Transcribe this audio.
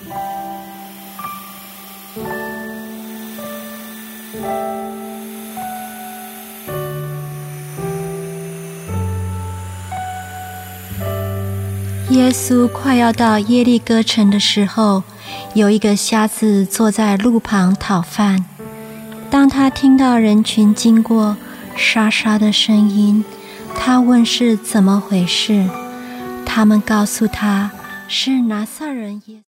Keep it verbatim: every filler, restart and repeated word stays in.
耶稣快要到耶利哥城的时候，有一个瞎子坐在路旁讨饭。当他听到人群经过，沙沙的声音，他问是怎么回事。他们告诉他，是拿撒勒人耶稣。